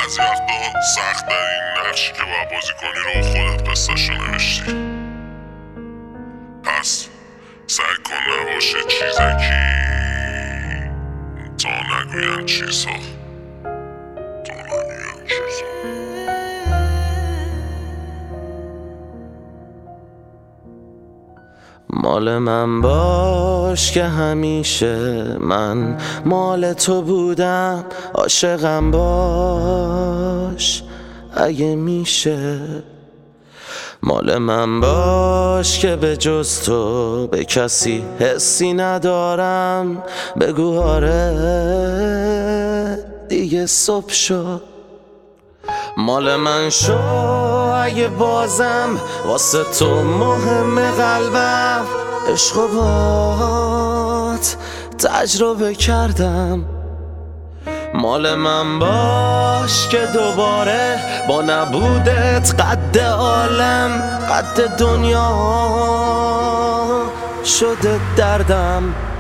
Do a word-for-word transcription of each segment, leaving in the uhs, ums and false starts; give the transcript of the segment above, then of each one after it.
بعضی وقتا سخت این نقشی که باید بازی کنی رو خودت قصه‌شو نوشتی. پس سعی کن نباشه چیزکی تا نگوین چیزها تا نگوین چیزها. مال من باش که همیشه من مال تو بودم، عاشقم باش اگه میشه. مال من باش که به جز تو به کسی حسی ندارم، بگو آره دیگه صبح شد. مال من شو اگه بازم واسه تو مهم قلبم، عشق و بات تجربه کردم. مال من باش که دوباره با نبودت قد عالم قد دنیا شده دردم.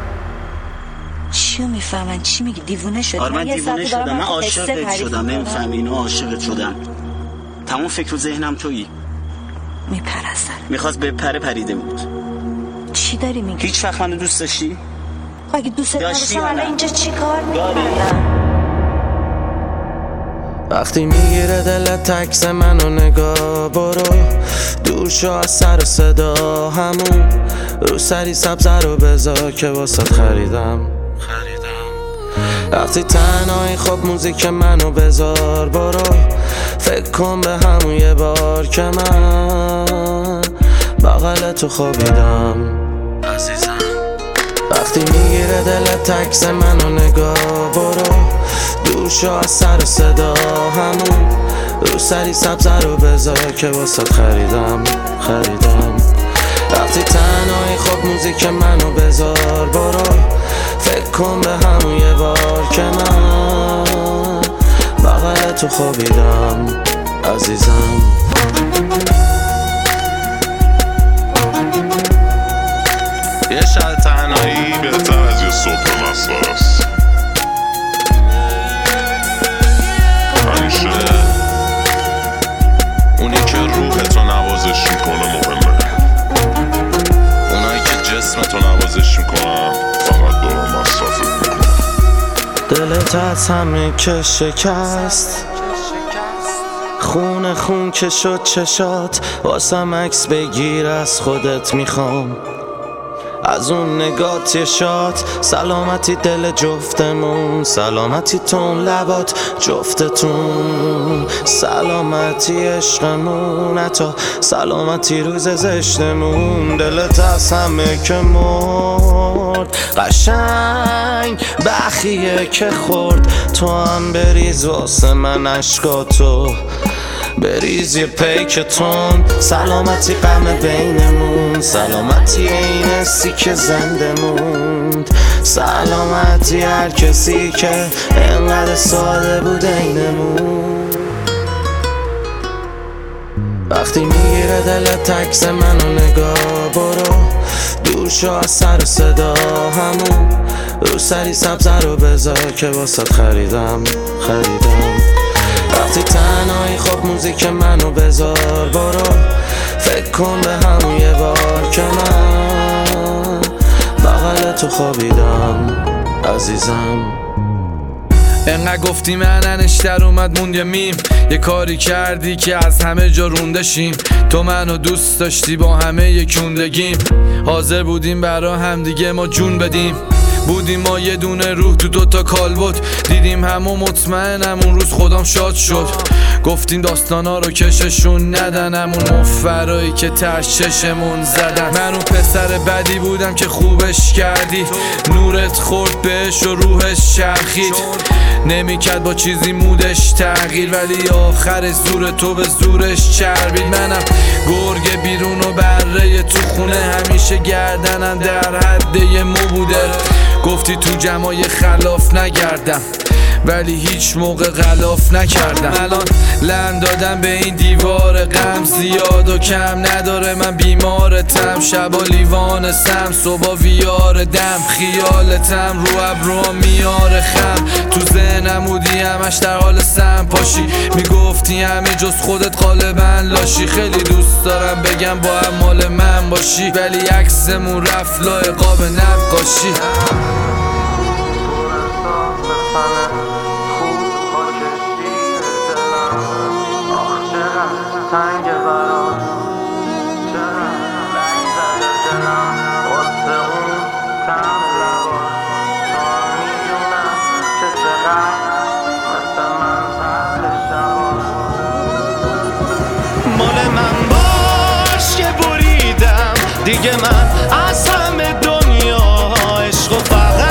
چیو میفهمن؟ چی میگی؟ دیوونه شدی؟ آره من دیوونه شدم، من عاشقت شدم، نمیفهمی اینو؟ عاشقت شدم، تمام فکر و ذهنم تویی. میپرستن میخواست به پره پریده بود. چی داری میگی؟ هیچ وقت منو دوست داشتی؟ خب اگه دوست داشتم الان اینجا چی کار میکنم؟ وقتی میگیره دلت تکس منو نگاه، برو دور شو از سر و صدا، همون رو سری سبزه رو بذار که واسات خریدم وقتی تنهایی خب موزیک منو بذار، برو فکر کن به همون یه بار که من بغل تو خوابیدم عزیزم. وقتی میگیره دلت تکس منو نگاه، برو دور شو از سر و صدا، همون رو سری سبزه رو بذار که واسات خریدم خریدم وقتی تنهایی خب موزیک منو بذار، برو فکر کن به همون یه بار که من بغل تو خوابیدم عزیزم. یه شب تنهایی بهتر از یه صبح مسخره است. همیشه اونی که روح تو نوازش میکنه مهمه، اونایی که جسم تو نوازش میکنن فقط دارن مصرفت میکنن. دلت از همه که شکست، خون خون که شد چشات، واسم عکس بگیر از خودت میخوام، از اون نگات یه شات. سلامتی دل جفتمون، سلامتی تون لبات جفتتون، سلامتی عشقمون، حتی سلامتی روز زشتمون. دلت از همه که مرد قشنگ بخیه که خورد، تو هم بریز واسه من عشقاتو، بریز یه پیک تون. سلامتی غم بینمون، سلامتی این حسی که زنده موند، سلامتی هر کسی که انقدر ساده بود اینمون. وقتی میگیره دلت تکس منو نگاه، برو دور شو از سر و صدا، همون رو سری سبزه رو بذار که واسات خریدم خریدم وقتی تنهایی خب موزیک منو بذار، برو فکر کن به همون یه بار که من بغل تو خوابیدم عزیزم. انقدر گفتی مننش در اومد موند یه میم، یه کاری کردی که از همه جا رونده شیم. تو منو دوست داشتی با همه یکوندگیم، حاضر بودیم برا هم دیگه ما جون بدیم. بودیم ما یه دونه روح تو دوتا کالبد، دیدیم همو مطمئنم اون روز خودم شاد شد. گفتیم داستانا رو کششون ندن، همون مفرایی که تش چشمون زدن. من اون پسر بدی بودم که خوبش کردی، نورت خورد بهش و روحش چرخید، نمیکرد با چیزی مودش تغییر، ولی آخر زور تو به زورش چربید. منم گرگ بیرون و بره تو خونه، همیشه گردنم در حد یه مو بوده. گفتی تو جمعای خلاف نگردم، ولی هیچ موقع غلاف نکردم. الان لند دادم به این دیوار غم، زیاد و کم نداره من بیمارتم. شبا لیوان سم، صبح ویار دم، خیالتم رو ابرو میاره خم. تو ذهنم بودی همش در حال سم پاشی، میگفتی همه جز خودت غالبا لاشی. خیلی دوست دارم بگم با هم مال من باشی، ولی عکسمون رفت لای قاب نقاشی. تنگ برات چرا رنگ زده دلم واسه اون تم لبا. تو میدونم که چقدر مثل من سهل شبا. مال من باش که بریدم دیگه، من از همه دنیا عشق و فقط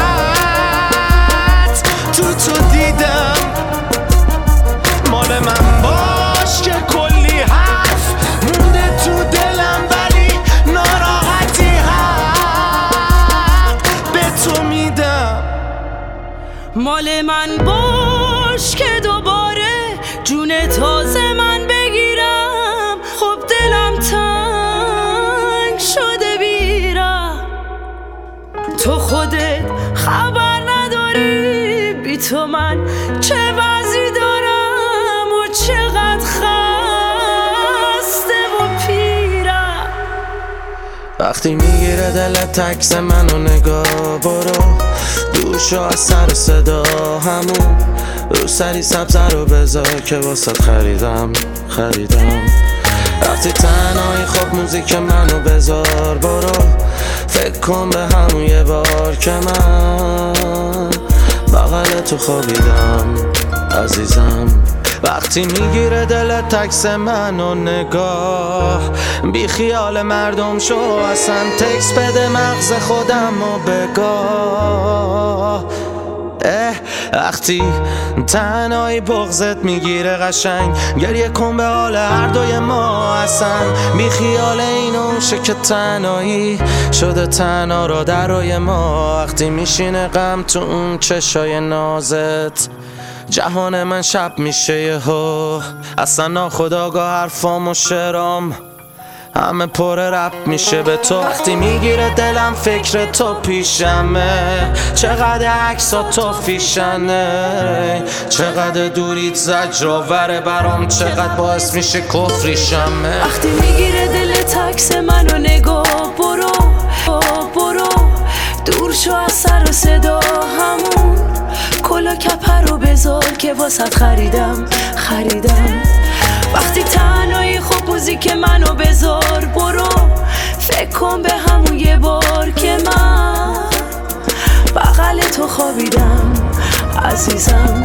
تو تو دیدم. مال من باش که کلی حرف مونده تو دلم، ولی ناراحتی حق به تو میدم. مال من باش که دوباره جون تازه من بگیرم. خب دلم تنگ شده بیرم، تو خودت خبر نداری بی تو من چه وضعی دارم و چقدر خسته و پیرم. وقتی میگیره دلت عکس منو نگاه، برو دوشو از سر و صدا همون رو سری سبزه رو بذار که واسه خریدم خریدم. وقتی تنهایی خب موزیک منو بذار، برو فکر کن به همون یه بار که من بغل تو خوابیدم عزیزم. وقتی میگیره دلت عکس منو نگاه، بی خیال مردم شو اصلا تکس بده مغز خودم و بگاه. اه وقتی تنهایی بغضت میگیره قشنگ، گریه کن به حال هر دوی ما اصلا. بی خیال این اونشه که تنهایی شده تنها را درای ما. وقتی میشینه غم تو اون چشای نازت، جهان من شب میشه یهو. اصلا ناخودآگاه حرفام و شعرام همه پر رپ میشه به تو. وقتی میگیره دلم فکر تو پیشمه، چقدر عکسا تو فیشنه، چقدر دوریت زجرآوره برام، چقدر باعث میشه کفریشمه. وقتی میگیره دلت عکس منو نگاه، برو برو دور شو از سر و صدا همون کلا کپر رو بذار که واسط خریدم خریدم. وقتی تنهایی خب موزیک منو بذار، برو فکر کن به همون یه بار که من بغل تو خوابیدم عزیزم.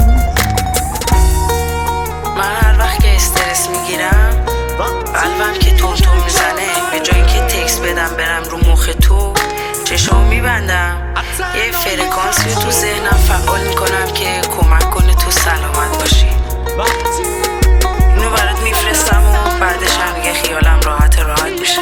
من هر وقت که استرس میگیرم قلبم که تون تون میزنه، به جایی که تکس بدم برم رو مخ تو چشام میبندم، یه فرکانسی تو ذهنم فعال میکنم که کمک کنه تو سلامت باشی. اینو برات میفرستم و بعدش هم دیگه خیالم راحت راحت میشه.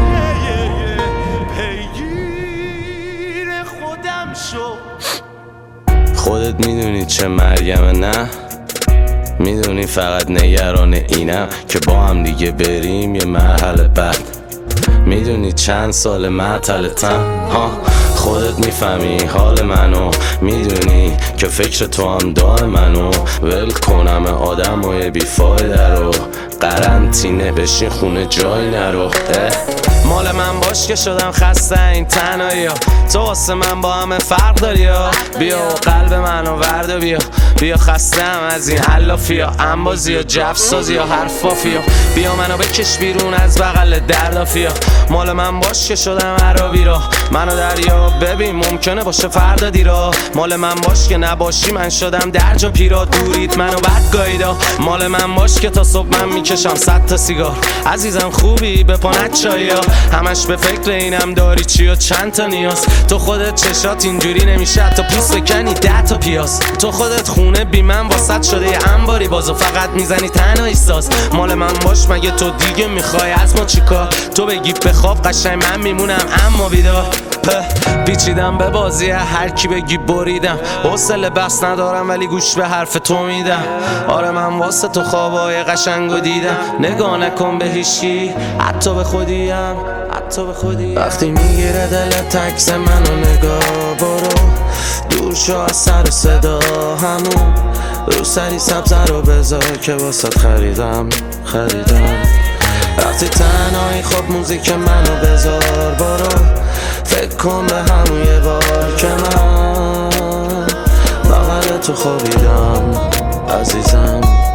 خودت میدونی چه مرگمه نه؟ میدونی فقط نگران اینم که با هم دیگه بریم یه مرحله بعد. میدونی چند سال معطلتم ها، خودت میفهمی حال منو، میدونی که فکر تو هم دار منو. ول کنم آدم و بیفایده رو، قرنطینه بشین خونه جای نرو. مال من باش که شدم خسته این تنهایی ها، تو واسه من با همه فرق داری ها. بیا و قلب منو ورد بیا، بیا خستم از این حلافی ها، انبازی ها، جفسازی ها، حرفافی ها. بیا منو بکش بیرون از بغل دردافی ها. مال من باش که شدم عربی را، منو دریا ببین ممکنه باشه فردا دیرا. مال من باش که نباشی من شدم درجا پیرا، دوریت منو بد گاییدا. مال من باش که تا صبح من میکشم صد تا سیگار. عزیزم خوبی به پانت چایی ها، همش به فکر اینم داری چی و چند تا نیاز. تو خودت چشات اینجوری نمیشه تا پوست بکنی ده تا پیاز. تو خودت خونه بی من واسط شده یه انباری بازو فقط میزنی تنهایی ساز. مال من باش مگه تو دیگه میخوای از ما چیکار؟ تو بگی بخواب قشنگ من میمونم اما بیدار. رپه پیچیدم به بازی هر کی بگی بریدم حوصله بس ندارم ولی گوش به حرف تو میدم آره من واسه تو خوابای قشنگو دیدم نگاه نکن به هیچی حتی به خودیم حتی به خودیم وقتی میگیره دلت عکس منو نگاه برو دور شو از سر و صدا همون رو سری سبزه رو بذار که واسه خریدم خریدم وقتی تنهایی خب موزیک منو بذار برو فکر کن به همون یه بار که من بغل تو خوابیدم عزیزم